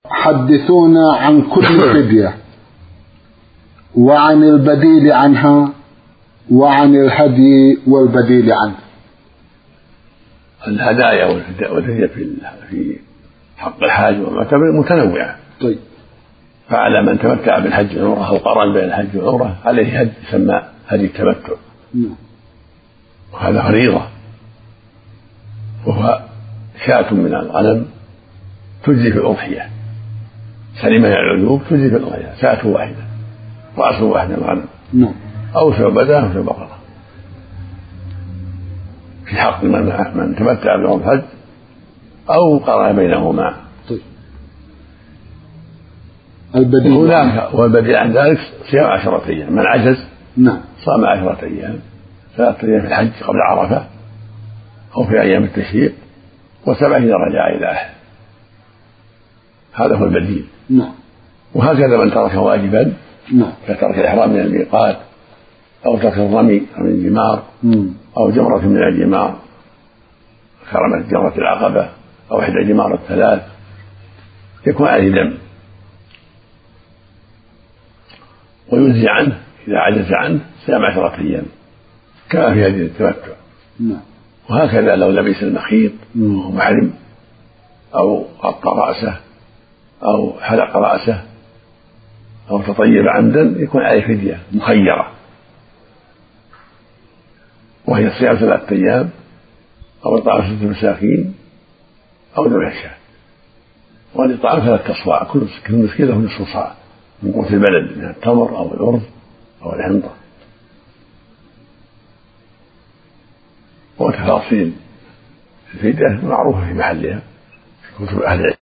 حدثونا عن كل فدية وعن البديل عنها وعن الهدي والبديل عنه. الهدايا والفدية في حق الحاج والمعتمر متنوعة. طيب. فعلى من تمتع بالحج والعمرة أو قرن بين الحج والعمرة عليه هدي يسمى هدي التمتع. وهذا فريضة، وهو شاة من الغنم تجزي في الأضحية، سليمة العيوب تجزي في الأضحية، شاة واحدة رأس واحد من الغنم أو شعبة أو بقرة في حق من تمتع بالعمرة الحج أو قرن بينهما. طيب. البديل هناك والبديل عن ذلك صيام 10 أيام، من عجز صام 10 أيام، 3 أيام في الحج قبل عرفة أو في أيام التشريق، و7 إذا رجع إلى أهله. هذا هو البديل. وهكذا من ترك واجبا كترك الإحرام من الميقات أو ترك الرمي من الجمار أو جمرة من الجمار كرمت جمرة العقبة أو إحدى جمار الثلاث يكون عليه دم وينزي عنه إذا عجز عنه صيام 10 أيام كما في هذه التمتع. وهكذا لو لبس المخيط وهو محرم أو غطى رأسه أو حلق رأسه أو تطيب عمدا يكون عليه فدية مخيرة، وهي صيام 3 أيام أو إطعام 6 مساكين أو ذبح شاة. والإطعام 3 أصواع، كل مسكين له نصف صاع من قوت البلد من التمر أو الأرز أو الحنطة. وتفاصيل الفدية معروفة في محلها في كتب أهل العلم.